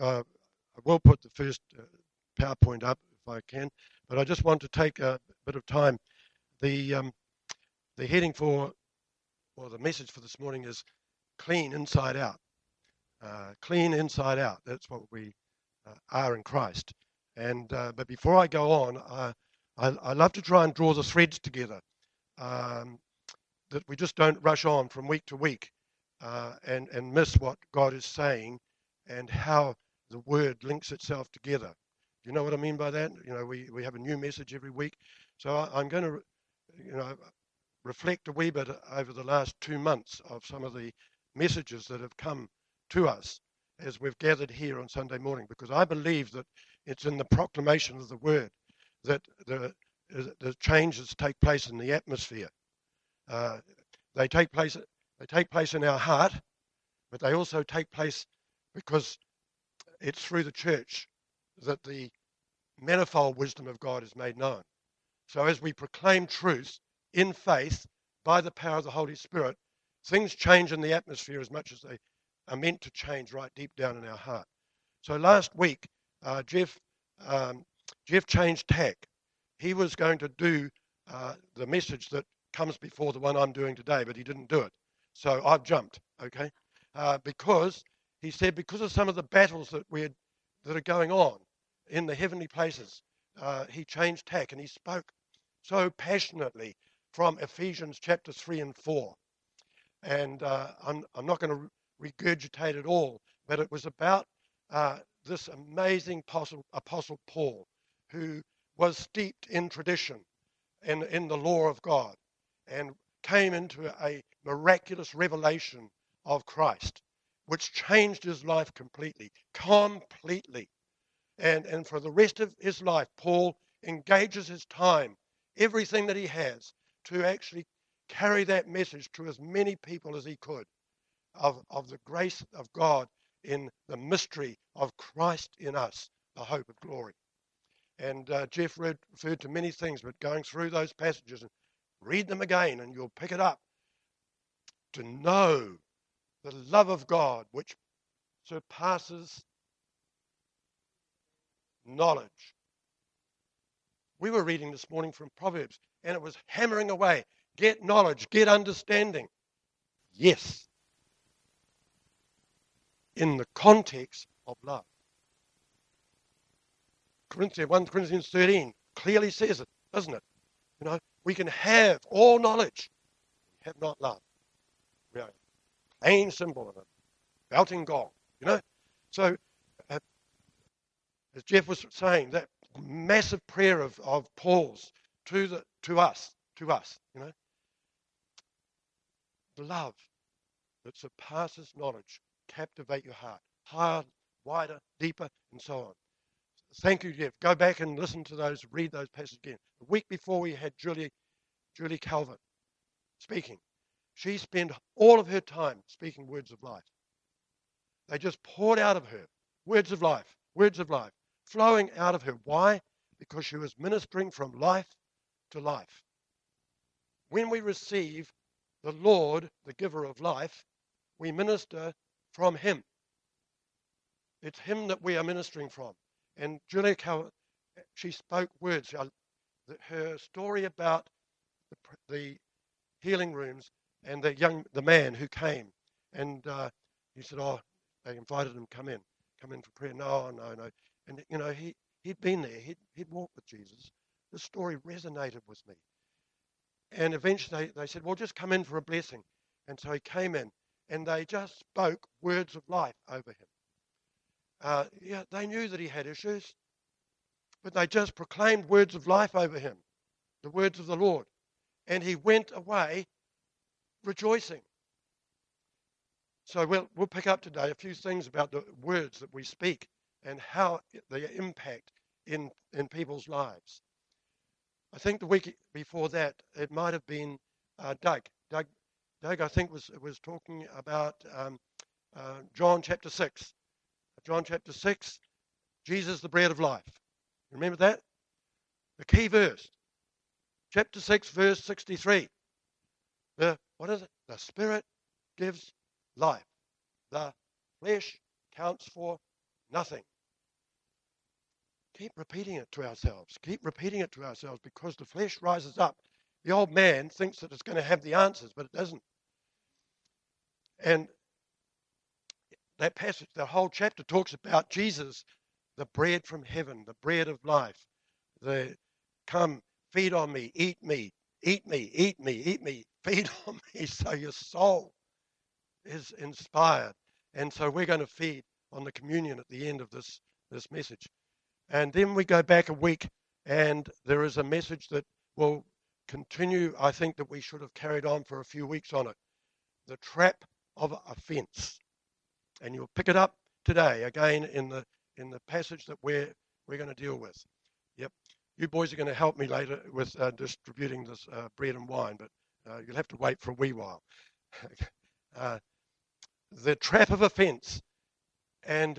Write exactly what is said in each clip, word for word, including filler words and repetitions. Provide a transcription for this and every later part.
uh, I will put the first uh, PowerPoint up if I can, but I just want to take a bit of time. The um, the heading for, or the message for this morning is clean inside out. Uh, clean inside out. That's what we uh, are in Christ. And uh, but before I go on, I, I I love to try and draw the threads together. Um, that we just don't rush on from week to week uh, and and miss what God is saying and how the Word links itself together. Do you know what I mean by that? You know, we, we have a new message every week, so I, I'm going to, you know, reflect a wee bit over the last two months of some of the messages that have come to us as we've gathered here on Sunday morning, because I believe that it's in the proclamation of the Word that the the changes take place in the atmosphere. Uh, they take place. They take place in our heart, but they also take place because it's through the church that the manifold wisdom of God is made known. So as we proclaim truth in faith by the power of the Holy Spirit, things change in the atmosphere as much as they are meant to change right deep down in our heart. So last week, uh, Jeff um, Jeff changed tack. He was going to do uh, the message that comes before the one I'm doing today, but he didn't do it. So I've jumped, okay? Uh, because he said because of some of the battles that we had, that are going on in the heavenly places, uh, he changed tack and he spoke so passionately from Ephesians chapter three and four. And uh, I'm, I'm not going to regurgitate it all, but it was about uh, this amazing apostle, apostle Paul, who was steeped in tradition and in the law of God, and came into a miraculous revelation of Christ, which changed his life completely, completely. And, and for the rest of his life, Paul engages his time, everything that he has, to actually carry that message to as many people as he could of, of the grace of God in the mystery of Christ in us, the hope of glory. And uh, Jeff read, referred to many things, but going through those passages and read them again and you'll pick it up. To know the love of God which surpasses knowledge. We were reading this morning from Proverbs and it was hammering away. Get knowledge, get understanding. Yes. In the context of love. Corinthians, First Corinthians thirteen clearly says it, doesn't it? You know, we can have all knowledge, we have not love. We are a plain symbol of a belting gong, you know. So, uh, as Jeff was saying, that massive prayer of, of Paul's to the to us, to us, you know, love that surpasses knowledge, captivate your heart, higher, wider, deeper, and so on. Thank you, Jeff. Go back and listen to those, read those passages again. The week before we had Julie, Julie Calvert speaking. She spent all of her time speaking words of life. They just poured out of her, words of life, words of life, flowing out of her. Why? Because she was ministering from life to life. When we receive the Lord, the giver of life, we minister from him. It's him that we are ministering from. And Julia Calvert, she spoke words. Her story about the, the healing rooms and the young, the man who came, and uh, he said, "Oh, they invited him come in, come in for prayer." No, no, no. And you know, he he'd been there. He'd he'd walked with Jesus. The story resonated with me. And eventually they, they said, "Well, just come in for a blessing." And so he came in, and they just spoke words of life over him. Uh, yeah, they knew that he had issues, but they just proclaimed words of life over him, the words of the Lord. And he went away rejoicing. So we'll, we'll pick up today a few things about the words that we speak and how they impact in, in people's lives. I think the week before that, it might have been uh, Doug. Doug. Doug, I think, was, was talking about um, uh, John chapter six. John chapter six, Jesus, the bread of life. Remember that? The key verse. Chapter six, verse sixty-three. The, what is it? The Spirit gives life. The flesh counts for Nothing. Keep repeating it to ourselves. Keep repeating it to ourselves because the flesh rises up. The old man thinks that it's going to have the answers, but it doesn't. And that passage, the whole chapter talks about Jesus, the bread from heaven, the bread of life. The come, feed on me, eat me, eat me, eat me, eat me, feed on me, so your soul is inspired. And so we're going to feed on the communion at the end of this, this message. And then we go back a week, and there is a message that will continue, I think, that we should have carried on for a few weeks on it. The trap of offense. And you'll pick it up today, again, in the in the passage that we're, we're going to deal with. Yep. You boys are going to help me later with uh, distributing this uh, bread and wine, but uh, you'll have to wait for a wee while. uh, the trap of offense. And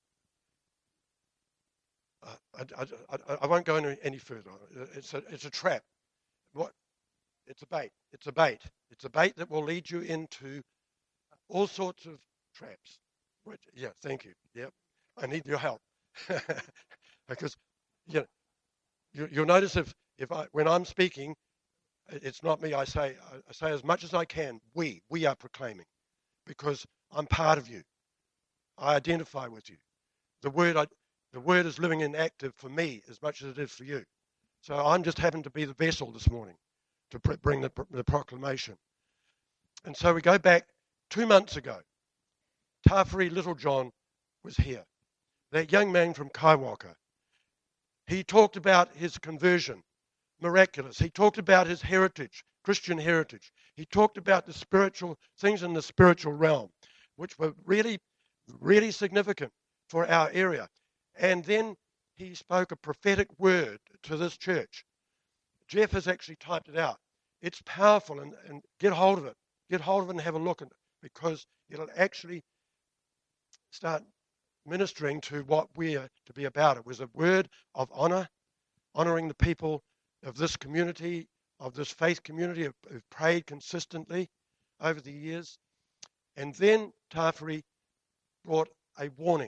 uh, I, I, I won't go any, any further. It's a, it's a trap. What? It's a bait. It's a bait. It's a bait that will lead you into all sorts of traps. Which, yeah, thank you. Yep. I need your help. Because you know, you, you'll notice if, if I, when I'm speaking, it's not me. I say, I say as much as I can. We, we are proclaiming, because I'm part of you. I identify with you. The word, I, the word is living and active for me as much as it is for you. So I'm just having to be the vessel this morning to bring the, the proclamation. And so we go back two months ago. Tawhiri Littlejohn was here. That young man from Kaiwaka. He talked about his conversion, miraculous. He talked about his heritage, Christian heritage. He talked about the spiritual things in the spiritual realm, which were really, really significant for our area. And then he spoke a prophetic word to this church. Jeff has actually typed it out. It's powerful, and, and get hold of it. Get hold of it and have a look at it, because it'll actually start ministering to what we're to be about. It was a word of honor, honoring the people of this community, of this faith community who've prayed consistently over the years. And then Tawhiri brought a warning,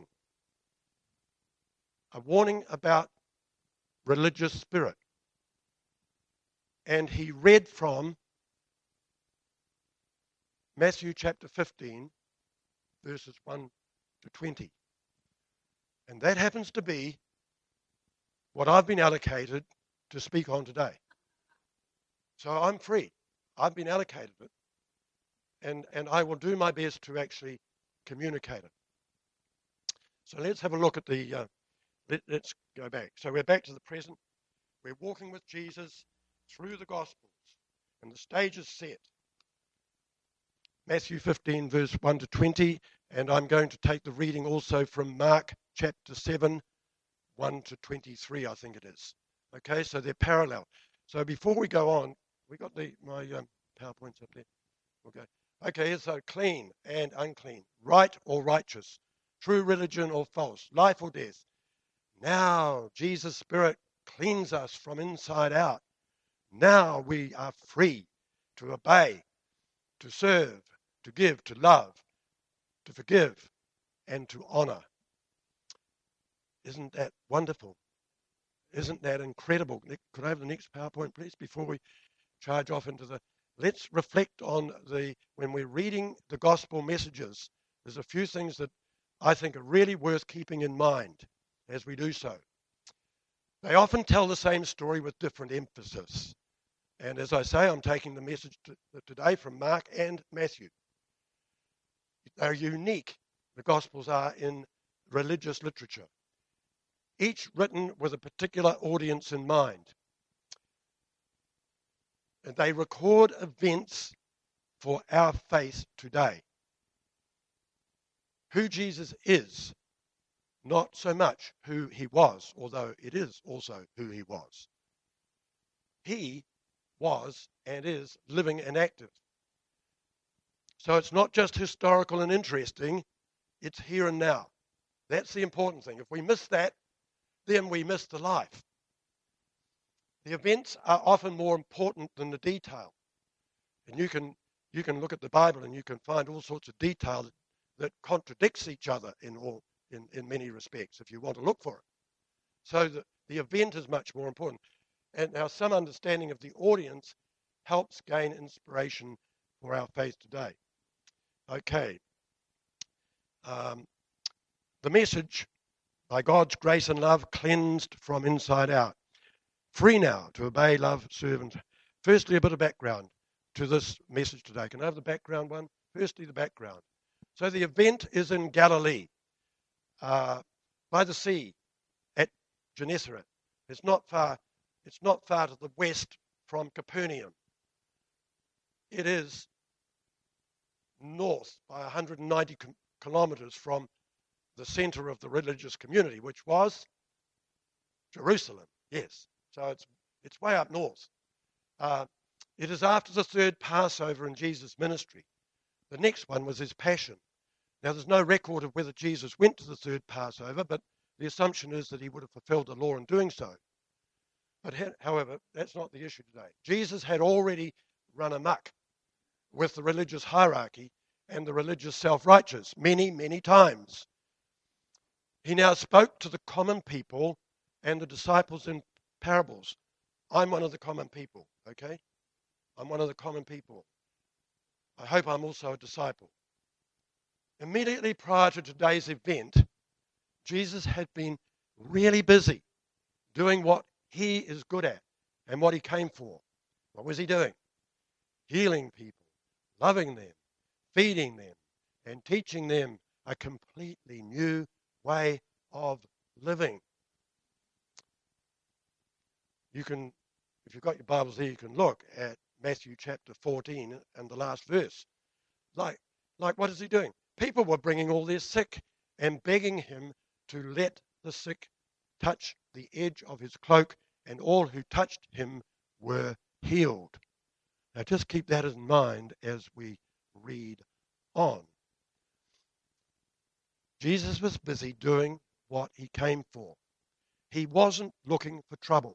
a warning about religious spirit. And he read from Matthew chapter fifteen, verses one to twenty. And that happens to be what I've been allocated to speak on today. So I'm free. I've been allocated it. And, and I will do my best to actually communicate it. So let's have a look at the, uh, let, let's go back. So we're back to the present. We're walking with Jesus through the Gospels, and the stage is set. Matthew fifteen, verse one to twenty, and I'm going to take the reading also from Mark chapter seven, one to twenty-three, I think it is. Okay, so they're parallel. So before we go on, we got the my um, PowerPoints up there. Okay. Okay, so clean and unclean, right or righteous, true religion or false, life or death. Now Jesus' Spirit cleans us from inside out. Now we are free to obey, to serve, to give, to love, to forgive, and to honor. Isn't that wonderful? Isn't that incredible? Could I have the next PowerPoint, please, before we charge off into the... Let's reflect on the, when we're reading the gospel messages, there's a few things that I think are really worth keeping in mind as we do so. They often tell the same story with different emphasis. And as I say, I'm taking the message to, today from Mark and Matthew. They're unique, the Gospels are, in religious literature, each written with a particular audience in mind. And they record events for our faith today. Who Jesus is, not so much who he was, although it is also who he was. He was and is living and active. So it's not just historical and interesting, it's here and now. That's the important thing. If we miss that, then we miss the life. The events are often more important than the detail. And you can you can look at the Bible and you can find all sorts of detail that, that contradicts each other in all in, in many respects, if you want to look for it. So the, the event is much more important. And now some understanding of the audience helps gain inspiration for our faith today. Okay. Um, the message, by God's grace and love, cleansed from inside out. Free now to obey, love, serve, and firstly, a bit of background to this message today. Can I have the background one? Firstly, the background. So the event is in Galilee, uh, by the sea, at Gennesaret. It's not far. It's not far to the west from Capernaum. It is north by one hundred ninety com- kilometers from the center of the religious community, which was Jerusalem. Yes, so it's it's way up north. Uh, it is after the third Passover in Jesus' ministry. The next one was his passion. Now, there's no record of whether Jesus went to the third Passover, but the assumption is that he would have fulfilled the law in doing so. But however, that's not the issue today. Jesus had already run amok with the religious hierarchy and the religious self-righteous many, many times. He now spoke to the common people and the disciples in parables. I'm one of the common people, okay? I'm one of the common people. I hope I'm also a disciple. Immediately prior to today's event, Jesus had been really busy doing what he is good at and what he came for. What was he doing? Healing people, loving them, feeding them, and teaching them a completely new way of living. You can, if you've got your Bibles there, you can look at Matthew chapter fourteen and the last verse. Like, like what is he doing? People were bringing all their sick and begging him to let the sick touch the edge of his cloak, and all who touched him were healed. Now just keep that in mind as we read on. Jesus was busy doing what he came for. He wasn't looking for trouble.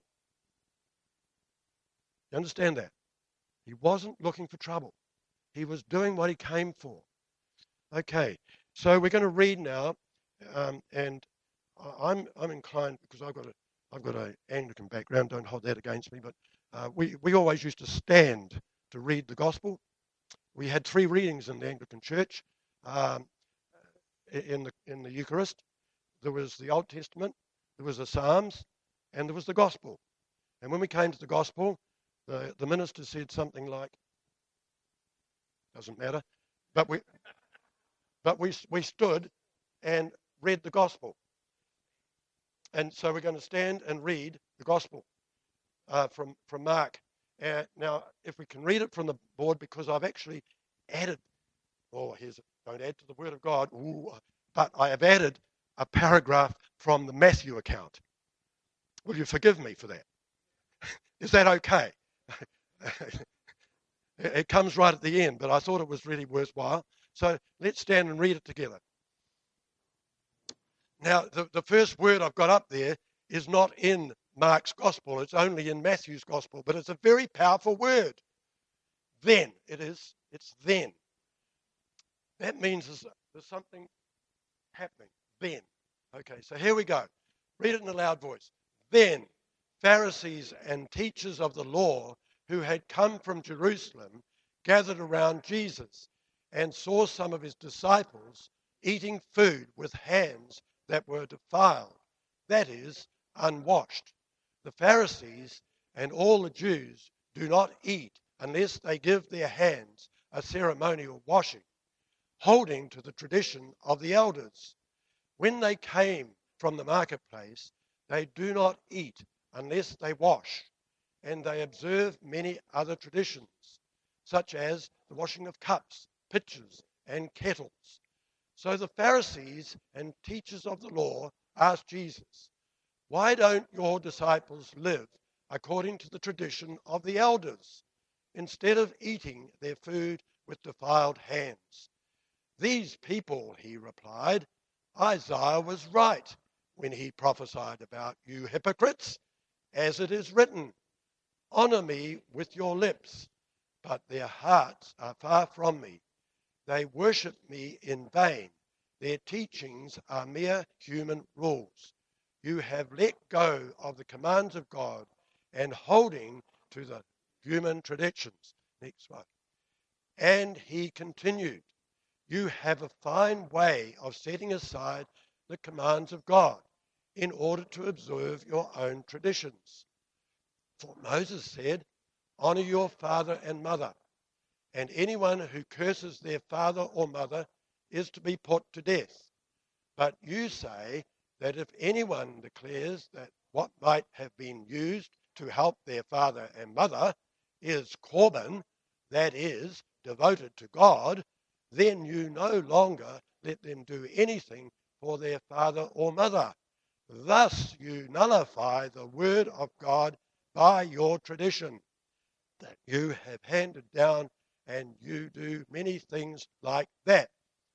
You understand that? He wasn't looking for trouble. He was doing what he came for. Okay, so we're going to read now, um, and I'm I'm inclined, because I've got a I've got an Anglican background. Don't hold that against me, but uh, we we always used to stand to read the gospel. We had three readings in the Anglican Church, um, in the in the Eucharist. There was the Old Testament, there was the Psalms, and there was the gospel. And when we came to the gospel, the the minister said something like, "Doesn't matter," but we. But we we stood and read the gospel. And so we're going to stand and read the gospel uh, from, from Mark. Uh, now, if we can read it from the board, because I've actually added, oh, here's, don't add to the word of God, ooh, but I have added a paragraph from the Matthew account. Will you forgive me for that? Is that okay? It comes right at the end, but I thought it was really worthwhile. So let's stand and read it together. Now, the, the first word I've got up there is not in Mark's gospel. It's only in Matthew's gospel, but it's a very powerful word. Then, it is. It's then. That means there's, there's something happening. Then. Okay, so here we go. Read it in a loud voice. Then, Pharisees and teachers of the law who had come from Jerusalem gathered around Jesus and saw some of his disciples eating food with hands that were defiled, that is, unwashed. The Pharisees and all the Jews do not eat unless they give their hands a ceremonial washing, holding to the tradition of the elders. When they came from the marketplace, they do not eat unless they wash, and they observe many other traditions, such as the washing of cups, pitchers, and kettles. So the Pharisees and teachers of the law asked Jesus, "Why don't your disciples live according to the tradition of the elders, instead of eating their food with defiled hands?" "These people," he replied, "Isaiah was right when he prophesied about you hypocrites, as it is written, 'Honor me with your lips, but their hearts are far from me. They worship me in vain. Their teachings are mere human rules. You have let go of the commands of God and holding to the human traditions. Next slide. And he continued, you have a fine way of setting aside the commands of God in order to observe your own traditions. For Moses said, honor your father and mother, and anyone who curses their father or mother is to be put to death. But you say that if anyone declares that what might have been used to help their father and mother is korban, that is, devoted to God, then you no longer let them do anything for their father or mother. Thus you nullify the word of God by your tradition that you have handed down, and you do many things like that.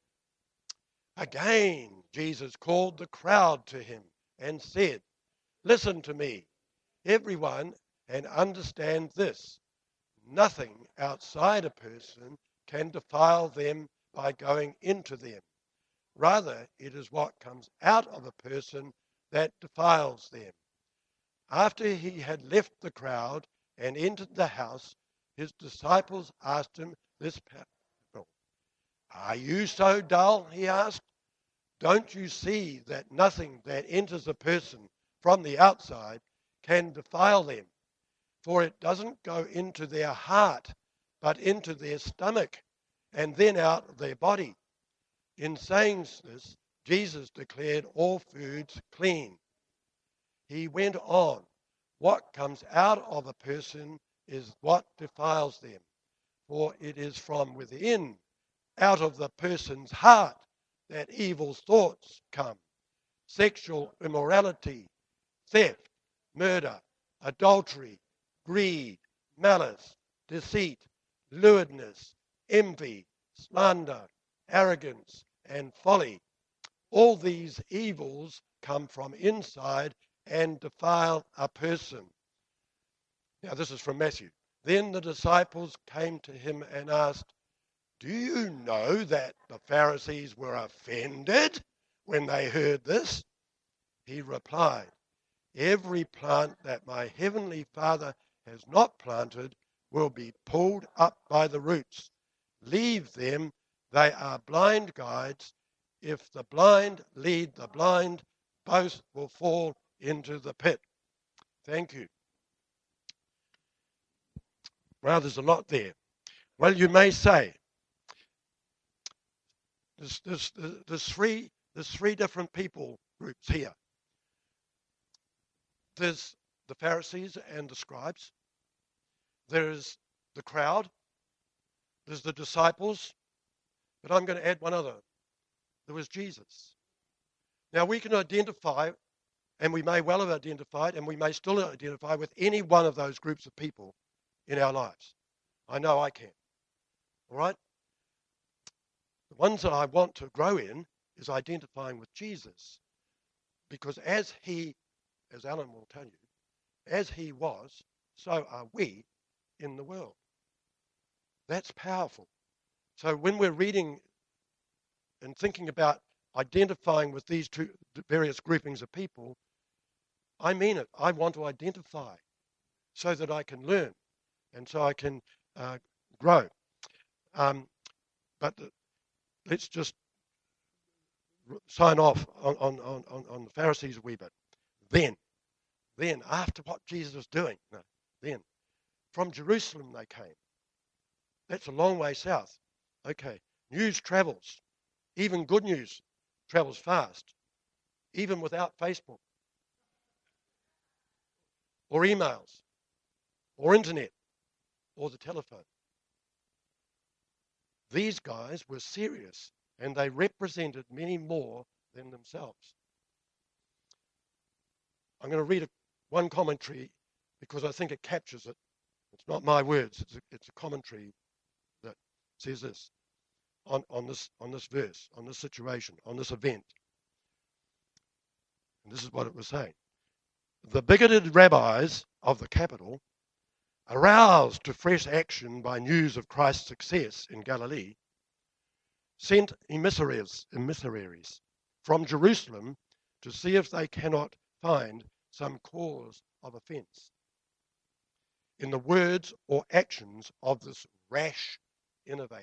Again, Jesus called the crowd to him and said, listen to me, everyone, and understand this. Nothing outside a person can defile them by going into them. Rather, it is what comes out of a person that defiles them. After he had left the crowd and entered the house, his disciples asked him this parable. Are you so dull? He asked. Don't you see that nothing that enters a person from the outside can defile them? For it doesn't go into their heart, but into their stomach, and then out of their body. In saying this, Jesus declared all foods clean. He went on, what comes out of a person is what defiles them, for it is from within, out of the person's heart, that evil thoughts come. Sexual immorality, theft, murder, adultery, greed, malice, deceit, lewdness, envy, slander, arrogance, and folly. All these evils come from inside and defile a person. Now this is from Matthew. Then the disciples came to him and asked, do you know that the Pharisees were offended when they heard this? He replied, every plant that my heavenly Father has not planted will be pulled up by the roots. Leave them, they are blind guides. If the blind lead the blind, both will fall into the pit. Thank you. Well, there's a lot there. Well, you may say, there's, there's, there's, three, there's three different people groups here. There's the Pharisees and the scribes. There's the crowd. There's the disciples. But I'm going to add one other. There was Jesus. Now we can identify, and we may well have identified, and we may still identify with any one of those groups of people in our lives. I know I can. All right? The ones that I want to grow in is identifying with Jesus. Because as he, as Alan will tell you, as he was, so are we in the world. That's powerful. So when we're reading and thinking about identifying with these two various groupings of people, I mean it. I want to identify so that I can learn and so I can uh, grow. Um, but the, let's just sign off on, on, on, on the Pharisees a wee bit. Then, then, after what Jesus was doing, no, then, from Jerusalem they came. That's a long way south. Okay, news travels. Even good news travels fast, even without Facebook, or emails, or internet, or the telephone. These guys were serious, and they represented many more than themselves. I'm going to read a, one commentary because I think it captures it. It's not my words. It's a, it's a commentary that says this on, on this on this verse, on this situation, on this event. And this is what it was saying. The bigoted rabbis of the capital, aroused to fresh action by news of Christ's success in Galilee, sent emissaries, emissaries from Jerusalem to see if they cannot find some cause of offence in the words or actions of this rash innovator,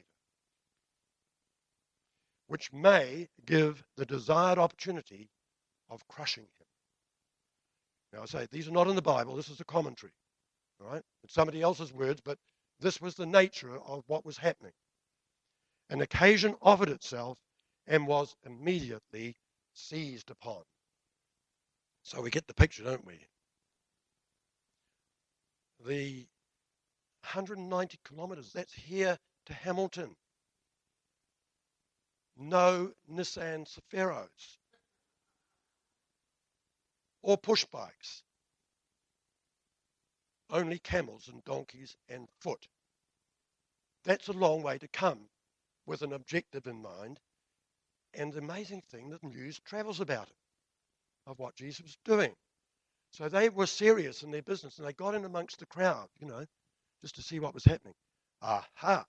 which may give the desired opportunity of crushing him. Now I say, these are not in the Bible, this is a commentary, all right? It's somebody else's words, but this was the nature of what was happening. An occasion offered itself and was immediately seized upon. So we get the picture, don't we? The one hundred ninety kilometres, that's here to Hamilton. No Nissan Safaros or push bikes. Only camels and donkeys and foot. That's a long way to come with an objective in mind. And the amazing thing, the news travels about it, of what Jesus was doing. So they were serious in their business, and they got in amongst the crowd, you know, just to see what was happening. Aha!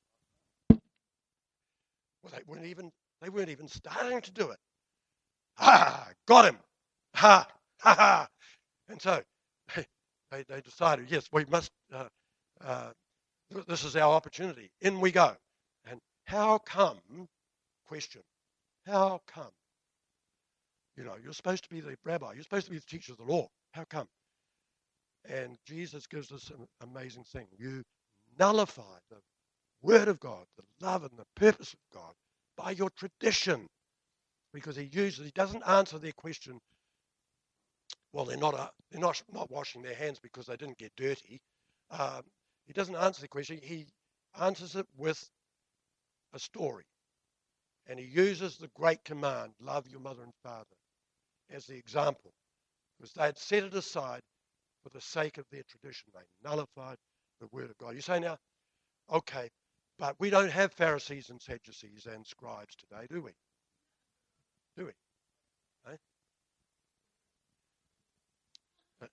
Well, they weren't even they weren't even starting to do it. Ah, got him! Ha! Ha! Ha! And so they they decided, yes, we must. Uh, uh, this is our opportunity. In we go. And how come? Question. How come? You know, you're supposed to be the rabbi. You're supposed to be the teacher of the law. How come? And Jesus gives us an amazing thing. You nullify the word of God, the love and the purpose of God by your tradition. Because he uses, he doesn't answer their question, well, they're not, uh, they're not, not washing their hands because they didn't get dirty. Um, he doesn't answer the question. He answers it with a story. And he uses the great command, love your mother and father, as the example. Because they had set it aside for the sake of their tradition. They nullified the word of God. You say now, okay, but we don't have Pharisees and Sadducees and scribes today, do we? Do we? Eh? But,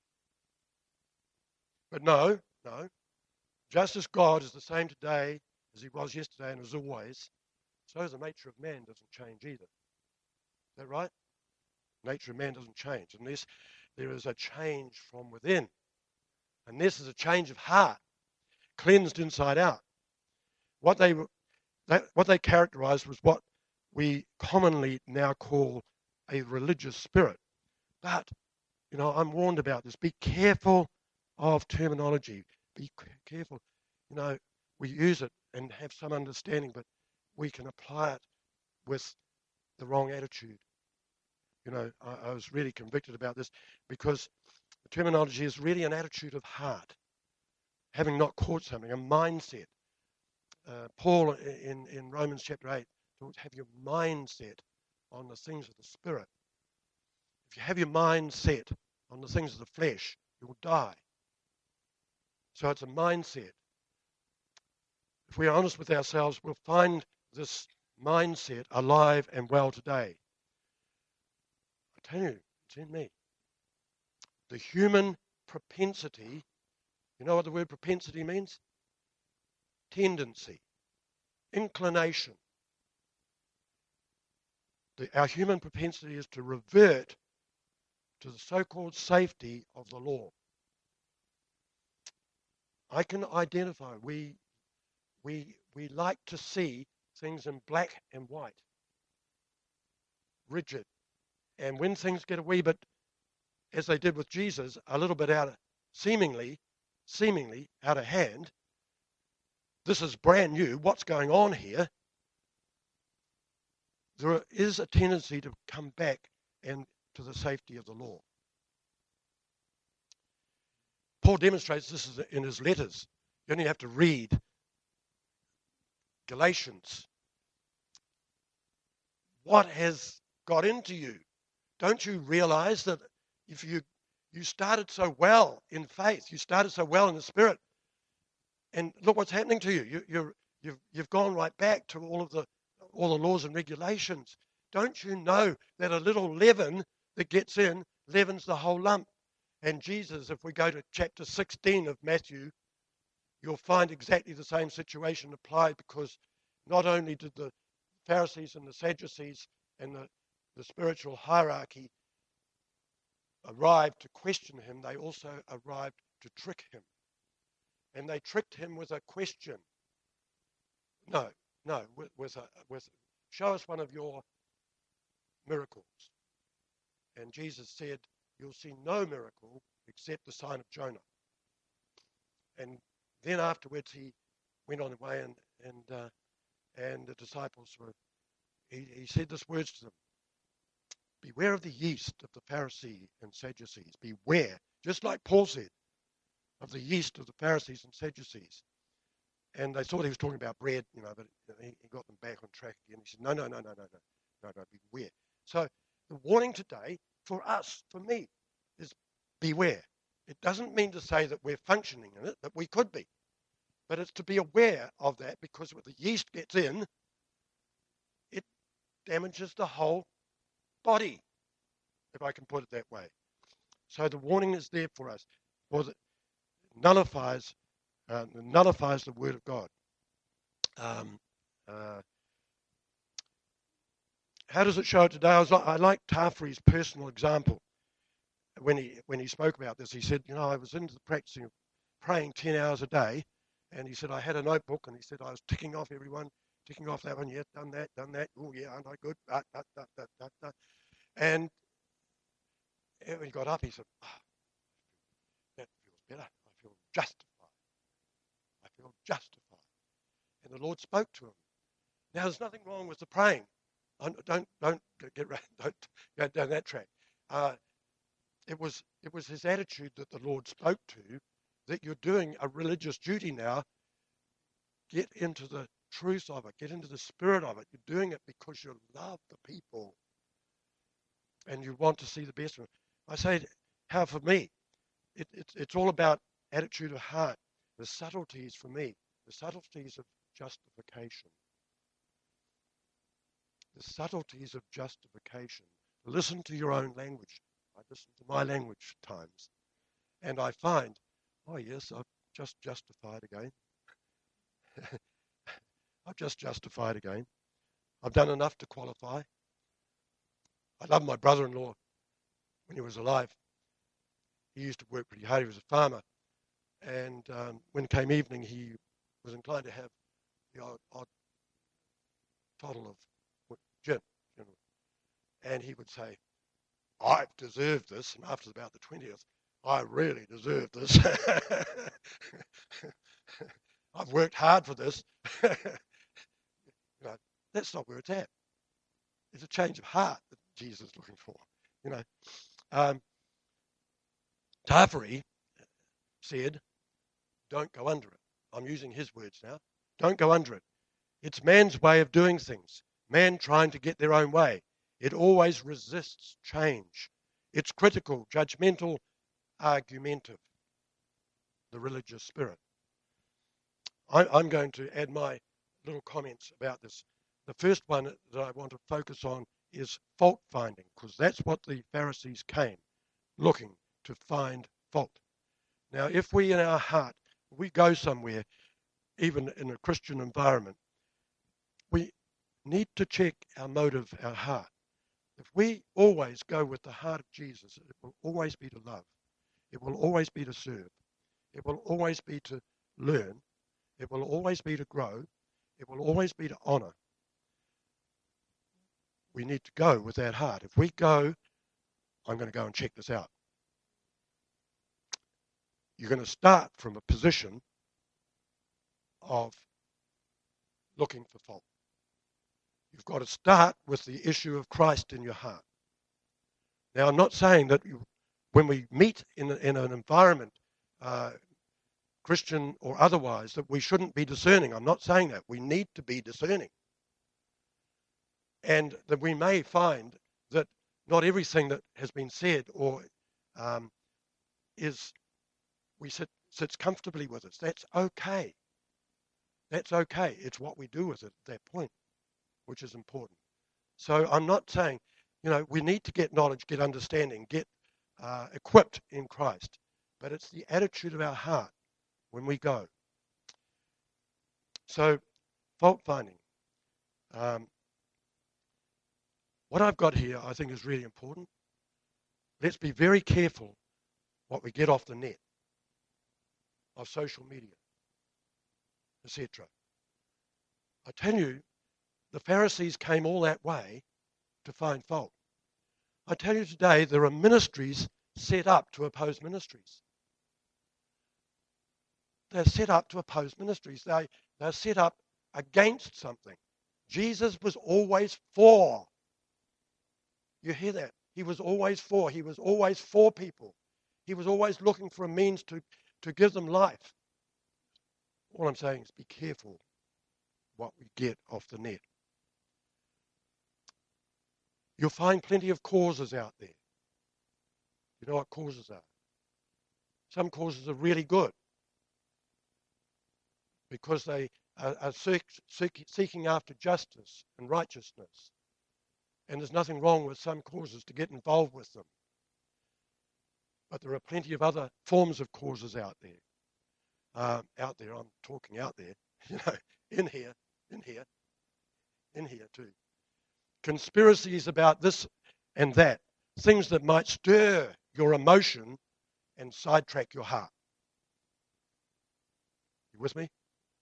but no, no. Just as God is the same today as he was yesterday and as always, so the nature of man doesn't change either. Is that right? Nature of man doesn't change unless there is a change from within. And this is a change of heart, cleansed inside out. What they that, what they characterized was what we commonly now call a religious spirit. But, you know, I'm warned about this. Be careful of terminology. Be careful. You know, we use it and have some understanding, but we can apply it with the wrong attitude. You know, I, I was really convicted about this because the terminology is really an attitude of heart, having not caught something, a mindset. Uh, Paul in, in Romans chapter eight, have your mind set on the things of the Spirit. If you have your mind set on the things of the flesh, you'll die. So it's a mindset. If we're honest with ourselves, we'll find this mindset alive and well today. I tell you, it's in me. The human propensity, you know what the word propensity means? Tendency, inclination. The, our human propensity is to revert to the so-called safety of the law. I can identify, we, we, we like to see things in black and white, rigid. And when things get a wee bit, as they did with Jesus, a little bit out of, seemingly, seemingly out of hand, this is brand new, what's going on here? There is a tendency to come back and to the safety of the law. Paul demonstrates this in his letters. You only have to read Galatians. What has got into you? Don't you realize that if you you started so well in faith, you started so well in the Spirit, and look what's happening to you. You you're, you've you've gone right back to all of the all the laws and regulations. Don't you know that a little leaven that gets in leavens the whole lump? And Jesus, if we go to chapter sixteen of Matthew, you'll find exactly the same situation applied, because not only did the Pharisees and the Sadducees and the, the spiritual hierarchy arrived to question him, they also arrived to trick him. And they tricked him with a question. No, no, with, with, a, with show us one of your miracles. And Jesus said, you'll see no miracle except the sign of Jonah. And then afterwards he went on the way, and and uh, and the disciples were, he, he said this words to them: beware of the yeast of the Pharisees and Sadducees. Beware, just like Paul said, of the yeast of the Pharisees and Sadducees. And they thought he was talking about bread, you know, but he, he got them back on track again. He said, no, no, no, no, no, no, no, no, beware. So the warning today for us, for me, is beware. It doesn't mean to say that we're functioning in it, that we could be. But it's to be aware of that, because when the yeast gets in, it damages the whole body, if I can put it that way. So the warning is there for us, because it nullifies, uh, nullifies the word of God. Um, uh, how does it show it today? I, was like, I like Tafri's personal example. When he when he spoke about this, he said, you know, I was into the practicing of praying ten hours a day, and he said I had a notebook, and he said I was ticking off everyone, ticking off that one, yeah, done that, done that, oh yeah, aren't I good? Da, da, da, da, da, da. And when he got up, he said, oh, that feels better. I feel justified. I feel justified. And the Lord spoke to him. Now, there's nothing wrong with the praying. Don't don't get don't go down that track. Uh, It was it was his attitude that the Lord spoke to, that you're doing a religious duty now. Get into the truth of it. Get into the spirit of it. You're doing it because you love the people and you want to see the best of them. I say, how for me, it, it's it's all about attitude of heart. The subtleties for me, the subtleties of justification. The subtleties of justification. Listen to your own language. I listen to my language at times, and I find, oh yes, I've just justified again. I've just justified again. I've done enough to qualify. I love my brother-in-law when he was alive. He used to work pretty hard. He was a farmer, and um, when it came evening, he was inclined to have the odd, odd bottle of gin, you know, and he would say, I've deserved this, and after about the twentieth, I really deserve this. I've worked hard for this. You know, that's not where it's at. It's a change of heart that Jesus is looking for. You know, um, Tafari said, "Don't go under it." I'm using his words now. Don't go under it. It's man's way of doing things. Man trying to get their own way. It always resists change. It's critical, judgmental, argumentative, the religious spirit. I, I'm going to add my little comments about this. The first one that I want to focus on is fault finding, because that's what the Pharisees came looking to find fault. Now, if we in our heart, we go somewhere, even in a Christian environment, we need to check our motive, our heart. If we always go with the heart of Jesus, it will always be to love. It will always be to serve. It will always be to learn. It will always be to grow. It will always be to honor. We need to go with that heart. If we go, I'm going to go and check this out. You're going to start from a position of looking for fault. You've got to start with the issue of Christ in your heart. Now, I'm not saying that you, when we meet in, in an environment, uh, Christian or otherwise, that we shouldn't be discerning. I'm not saying that. We need to be discerning. And that we may find that not everything that has been said or um, is, we sit, sits comfortably with us. That's okay. That's okay. It's what we do with it at that point, which is important. So I'm not saying, you know, we need to get knowledge, get understanding, get uh, equipped in Christ, but it's the attitude of our heart when we go. So fault finding. Um, What I've got here, I think, is really important. Let's be very careful what we get off the net, of social media, et cetera. I tell you, the Pharisees came all that way to find fault. I tell you today, there are ministries set up to oppose ministries. They're set up to oppose ministries. They, they're set up against something. Jesus was always for. You hear that? He was always for. He was always for people. He was always looking for a means to, to give them life. All I'm saying is be careful what we get off the net. You'll find plenty of causes out there. You know what causes are? Some causes are really good because they are, are seek, seek, seeking after justice and righteousness. And there's nothing wrong with some causes to get involved with them. But there are plenty of other forms of causes out there. Um, out there, I'm talking out there, you know, in here, in here, in here too. Conspiracies about this and that, things that might stir your emotion and sidetrack your heart. You with me?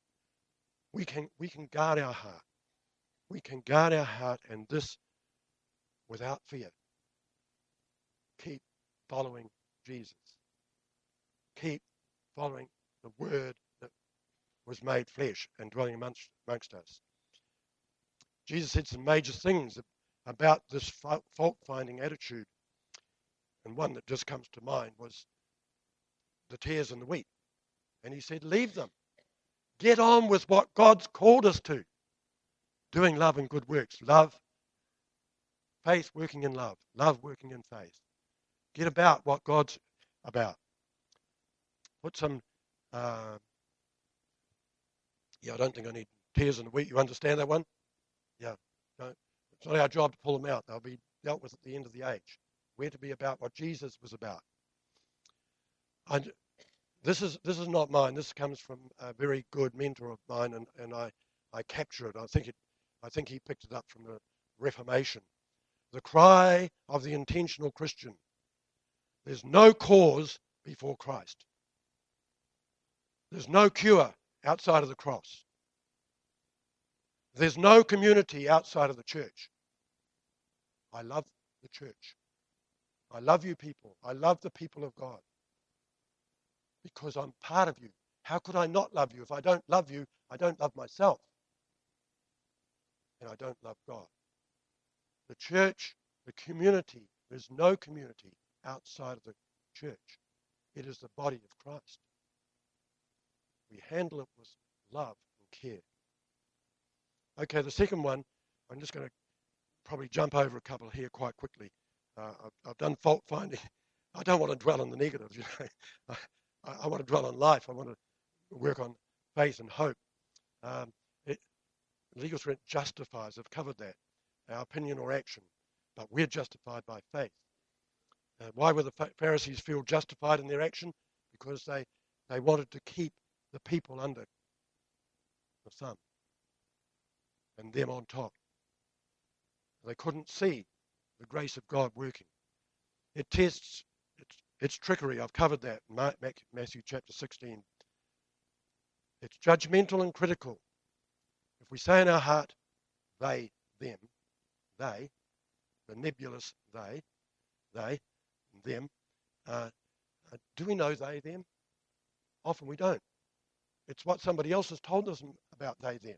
We can we can guard our heart. We can guard our heart, and this without fear. Keep following Jesus. Keep following the Word that was made flesh and dwelling amongst, amongst us. Jesus said some major things about this fault-finding attitude, and one that just comes to mind was the tares and the wheat. And he said, leave them. Get on with what God's called us to. Doing love and good works. Love, faith working in love. Love working in faith. Get about what God's about. Put some, uh, yeah, I don't think I need tares and wheat. You understand that one? Yeah. No, it's not our job to pull them out. They'll be dealt with at the end of the age. We're to be about what Jesus was about. I, this is this is not mine. This comes from a very good mentor of mine, and, and I, I capture it. I think it. I think he picked it up from the Reformation. The cry of the intentional Christian. There's no cause before Christ. There's no cure outside of the cross. There's no community outside of the church. I love the church. I love you people. I love the people of God. Because I'm part of you. How could I not love you? If I don't love you, I don't love myself. And I don't love God. The church, the community, there's no community outside of the church. It is the body of Christ. We handle it with love and care. Okay, the second one, I'm just going to probably jump over a couple here quite quickly. Uh, I've, I've done fault finding. I don't want to dwell on the negatives. You know, I, I want to dwell on life. I want to work on faith and hope. Um, it, legal threat justifies. I've covered that. Our opinion or action, but we're justified by faith. Uh, why were the Pharisees feel justified in their action? Because they they wanted to keep the people under the thumb and them on top. They couldn't see the grace of God working. It tests its, its trickery. I've covered that in Matthew chapter sixteen. It's judgmental and critical. If we say in our heart, they, them, they, the nebulous they, they, them, uh, uh, do we know they, them? Often we don't. It's what somebody else has told us about they, them.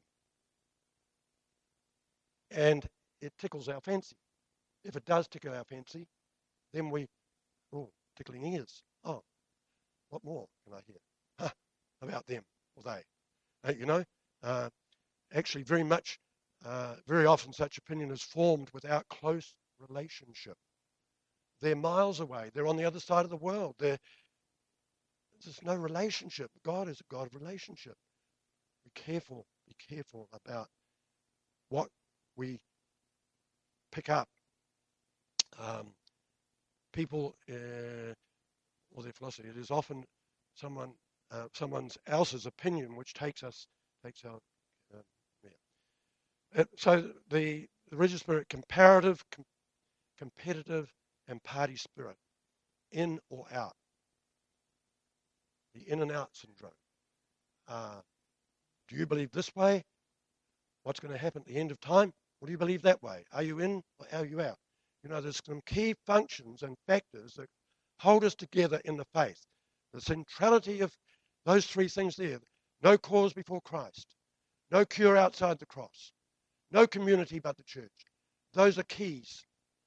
And it tickles our fancy. If it does tickle our fancy, then we, oh, tickling ears. Oh, what more can I hear? Huh, about them or they. Uh, you know, uh, actually very much, uh, very often such opinion is formed without close relationship. They're miles away. They're on the other side of the world. They're, there's no relationship. God is a God of relationship. Be careful, be careful about what we pick up. Um, people uh, or their philosophy. It is often someone, uh, someone else's opinion which takes us, takes our. Uh, yeah. uh, so the the religious spirit, comparative, com- competitive, and party spirit, in or out. The in and out syndrome. Uh, do you believe this way? What's going to happen at the end of time? What do you believe that way? Are you in or are you out? You know, there's some key functions and factors that hold us together in the faith. The centrality of those three things there. No cause before Christ. No cure outside the cross. No community but the church. Those are keys.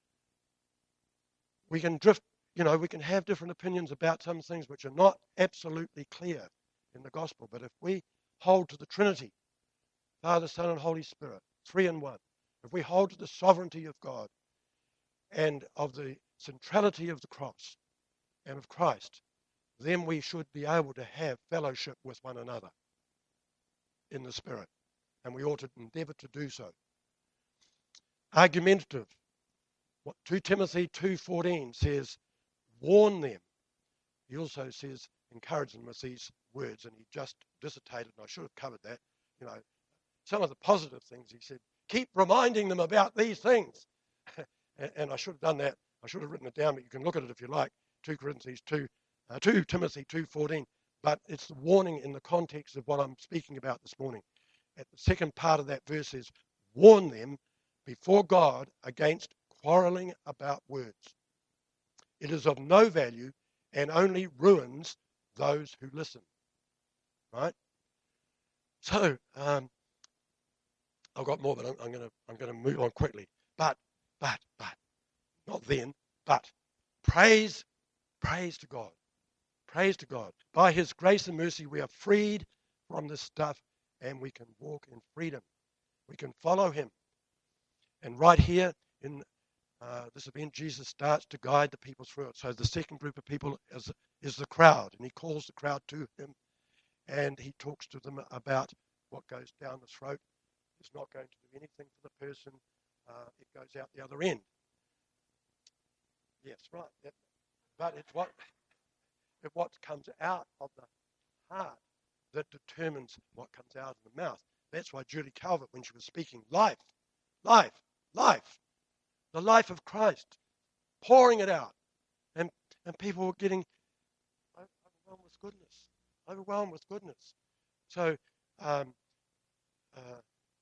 We can drift, you know, we can have different opinions about some things which are not absolutely clear in the gospel. But if we hold to the Trinity, Father, Son, and Holy Spirit, three in one, if we hold to the sovereignty of God and of the centrality of the cross and of Christ, then we should be able to have fellowship with one another in the Spirit. And we ought to endeavor to do so. Argumentative. What two Timothy two fourteen says, warn them. He also says, encourage them with these words, and he just dissertated, and I should have covered that. You know, some of the positive things he said, keep reminding them about these things. and, and I should have done that. I should have written it down, but you can look at it if you like. two Corinthians two, uh, two Timothy two fourteen. But it's the warning in the context of what I'm speaking about this morning. At the second part of that verse is, warn them before God against quarreling about words. It is of no value and only ruins those who listen. Right? So, um, I've got more, but I'm, I'm going to I'm going to move on quickly. But, but, but, not then, but, praise, praise to God. Praise to God. By his grace and mercy, we are freed from this stuff and we can walk in freedom. We can follow him. And right here in uh, this event, Jesus starts to guide the people through it. So the second group of people is, is the crowd, and he calls the crowd to him, and he talks to them about what goes down the throat. It's not going to do anything for the person. Uh, it goes out the other end. Yes, right. Yep. But it's what, it's what comes out of the heart that determines what comes out of the mouth. That's why Julie Calvert, when she was speaking, life, life, life, the life of Christ, pouring it out. And, and people were getting overwhelmed with goodness, overwhelmed with goodness. So um, uh,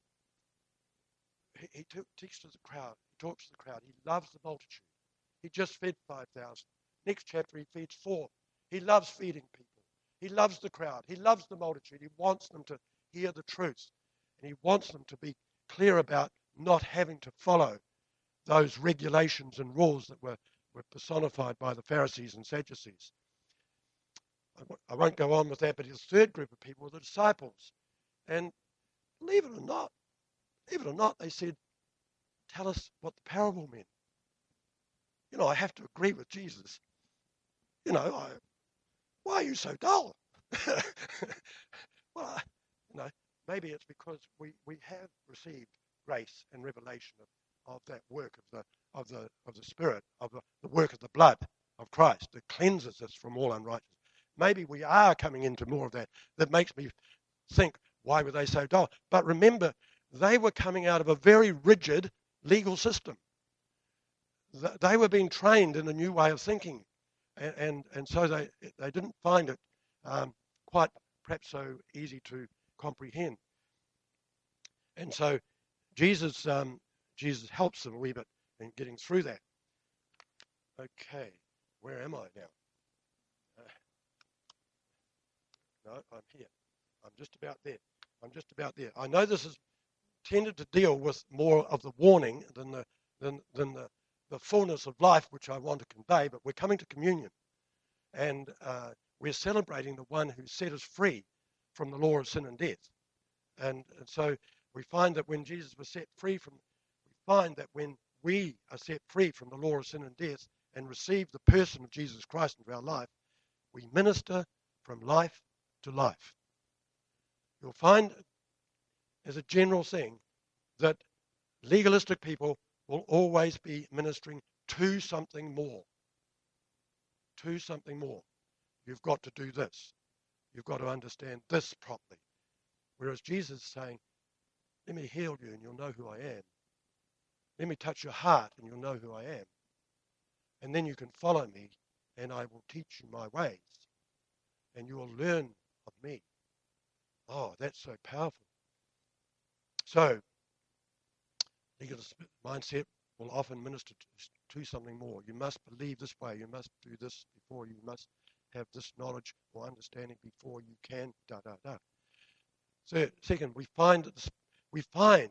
he, he teaches to the crowd, he talks to the crowd, he loves the multitude. He just fed five thousand. Next chapter, he feeds four. He loves feeding people. He loves the crowd. He loves the multitude. He wants them to hear the truth. And he wants them to be clear about not having to follow those regulations and rules that were, were personified by the Pharisees and Sadducees. I, w- I won't go on with that, but his third group of people were the disciples. And believe it or not, believe it or not, they said, tell us what the parable meant. You know, I have to agree with Jesus. You know, I, why are you so dull? Well, I, you know, maybe it's because we, we have received grace and revelation of, of that work of the of the of the Spirit, of the, the work of the blood of Christ that cleanses us from all unrighteousness. Maybe we are coming into more of that. That makes me think, why were they so dull? But remember, they were coming out of a very rigid legal system. They were being trained in a new way of thinking, and and, and so they they didn't find it um, quite perhaps so easy to comprehend. And so Jesus um, Jesus helps them a wee bit in getting through that. Okay, where am I now? Uh, no, I'm here. I'm just about there. I'm just about there. I know this is tended to deal with more of the warning than the than than the the fullness of life which I want to convey, but we're coming to communion, and uh, we're celebrating the one who set us free from the law of sin and death. And, and so we find that when Jesus was set free from, we find that when we are set free from the law of sin and death and receive the person of Jesus Christ into our life, we minister from life to life. You'll find as a general thing that legalistic people will always be ministering to something more. To something more. You've got to do this. You've got to understand this properly. Whereas Jesus is saying, let me heal you and you'll know who I am. Let me touch your heart and you'll know who I am. And then you can follow me and I will teach you my ways and you will learn of me. Oh, that's so powerful. So, legalist mindset will often minister to, to something more. You must believe this way. You must do this before. You must have this knowledge or understanding before you can, da, da, da. So, second, we find that this, we find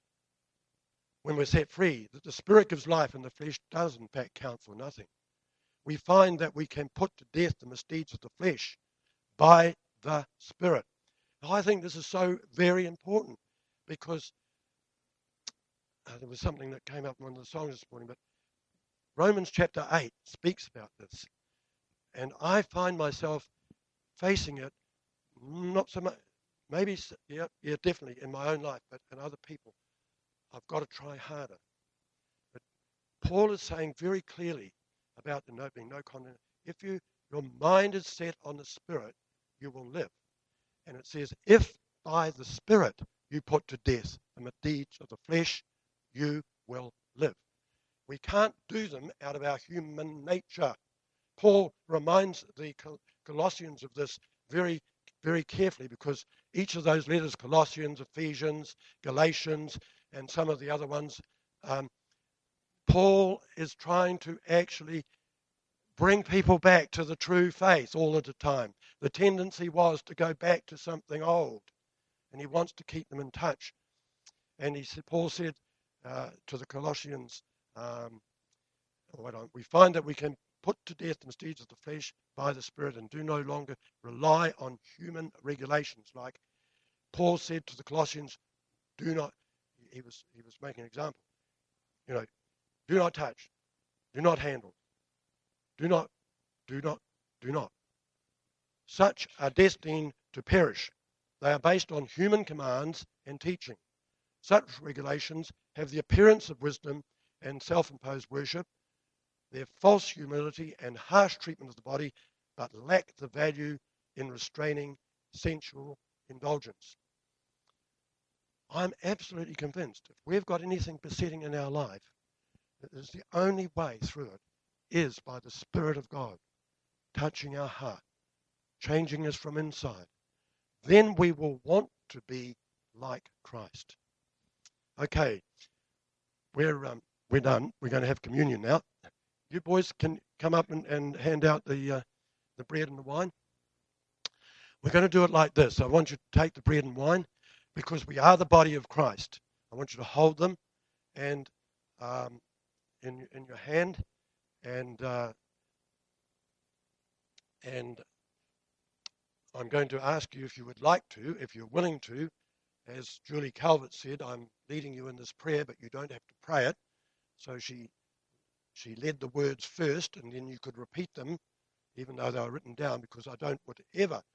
when we're set free that the Spirit gives life and the flesh does in fact count for nothing. We find that we can put to death the misdeeds of the flesh by the Spirit. Now, I think this is so very important because uh, there was something that came up in one of the songs this morning, but Romans chapter eight speaks about this. And I find myself facing it not so much, maybe, yeah, yeah, definitely in my own life, but in other people. I've got to try harder. But Paul is saying very clearly about the no being no condemnation. If you your mind is set on the Spirit, you will live. And it says, if by the Spirit you put to death the deeds of the flesh, you will live. We can't do them out of our human nature. Paul reminds the Colossians of this very, very carefully because each of those letters, Colossians, Ephesians, Galatians, and some of the other ones, um, Paul is trying to actually bring people back to the true faith all of the time. The tendency was to go back to something old, and he wants to keep them in touch. And he said, Paul said uh, to the Colossians, um, we find that we can put to death the misdeeds of the flesh by the Spirit and do no longer rely on human regulations. Like Paul said to the Colossians, do not, he was, he was making an example, you know, do not touch, do not handle, do not, do not, do not. Such are destined to perish. They are based on human commands and teaching. Such regulations have the appearance of wisdom and self-imposed worship, their false humility and harsh treatment of the body, but lack the value in restraining sensual indulgence. I'm absolutely convinced if we've got anything besetting in our life, that is the only way through it is by the Spirit of God touching our heart, changing us from inside. Then we will want to be like Christ. Okay, we're um, we're done. We're going to have communion now. You boys can come up and, and hand out the uh, the bread and the wine. We're going to do it like this. I want you to take the bread and wine because we are the body of Christ. I want you to hold them and um, in in your hand and uh, and I'm going to ask you if you would like to, if you're willing to, as Julie Calvert said, I'm leading you in this prayer, but you don't have to pray it. So she she led the words first, and then you could repeat them, even though they were written down, because I don't want to ever